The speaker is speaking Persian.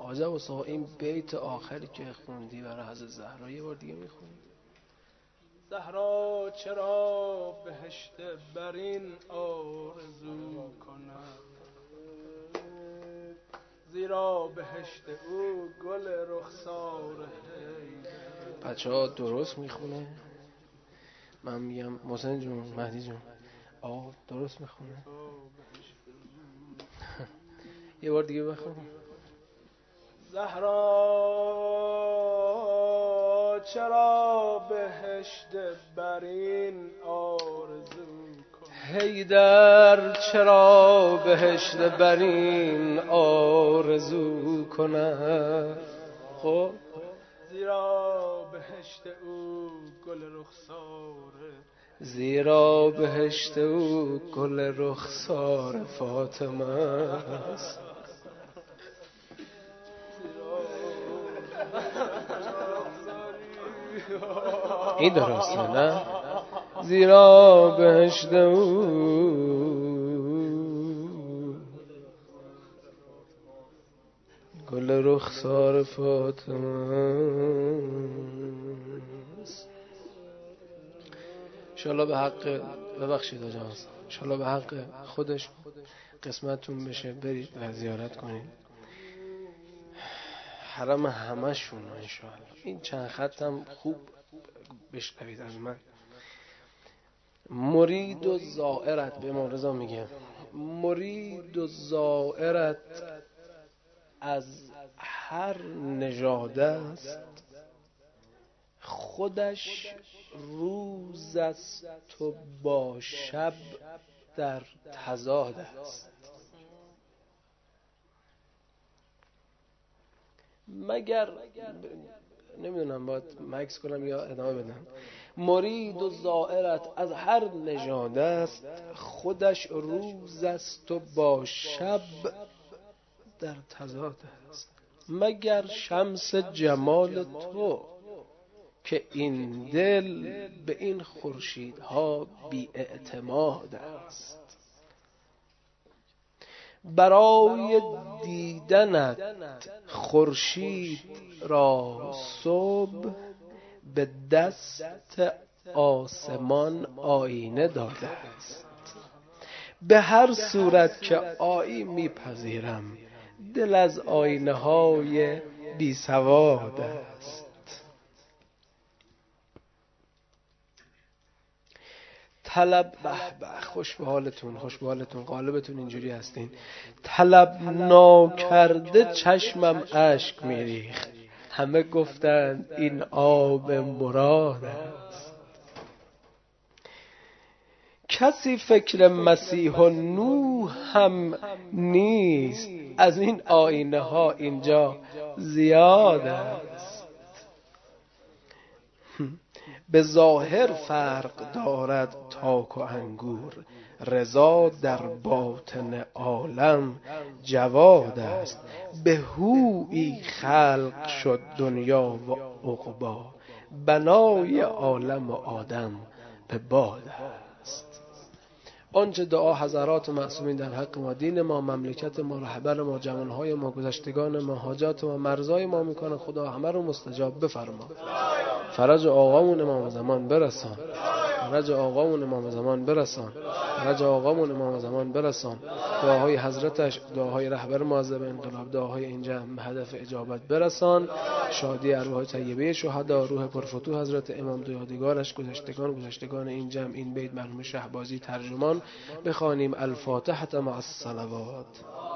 عجب و سها این بیت آخری که خوندی برای حضرت زهرا یه بار دیگه میخونی؟ زهرا چرا بهشت برین آرزو کند، زیرا بهشت او گل رخسار حیدر. بچه ها درست میخونه؟ من میگم محسن جون، مهدی جون، آقا درست میخونه؟ یه بار دیگه بخون. زهرا چرا بهشت برین آرزو کند، حیدر چرا بهشت برین آرزو کند. خب زیرا بهشت او گل رخسار، زیرا بهشت او گل رخسار فاطمه است. این درسته نه؟ زیرا بهشت او گل رخسار فاطمه است. انشالله به حق، ببخشید آجا، انشالله به حق خودش قسمتون بشه برید و زیارت کنید حرم همشون انشالله. این چند خطم خوب بشنوید از من. مرید و زائرت، به امام رضا میگه مرید و زائرت از هر نژاد است، خودش روز است و با شب در تضاد است. مگر نمیدونم باید مکس کنم یا ادامه بدم. مرید و زائرت از هر نژاد است، خودش روز است و با شب در تضاد است. مگر شمس جمال تو که این دل به این خورشیدها بی اعتماد است. برای دیدنت خورشید را صبح به دست آسمان آینه داده است. به هر صورت که آیی میپذیرم، دل از آینه های بی سواد است. طلب خوش به حالتون، خوش به حالتون، غالبتون اینجوری هستین. طلب ناکرده چشمم اشک میریخت، همه گفتند این آب مراد است. کسی فکر مسیح و نوح هم نیست، از این آینه ها اینجا زیاد است. به ظاهر فرق دارد تاک و انگور، رضا در باطن عالم جواد است. به هویی خلق شد دنیا و عقبی، بنای عالم و آدم به باد است. آنچه دعا حضرات معصومین در حق ما، دین ما، مملکت ما، رهبر ما، جوانهای ما، گذشتگان ما، حاجات ما، مرزای ما میکنه، خدا همه رو مستجاب بفرما. فرج آقامون امام زمان برسان، فرج آقامون امام زمان برسان، فرج آقامون امام زمان برسان. دعاهای حضرتش، دعاهای رهبر معظم انقلاب، دعاهای این جمع به هدف اجابت برسان. شادی ارواح طیبه شهدا، روح پرفتوح حضرت امام دو یادگارش، گذشتگان این جمع. این بیت مرحوم شهبازی ترجمان بخوانیم. الفاتحه مع الصلوات.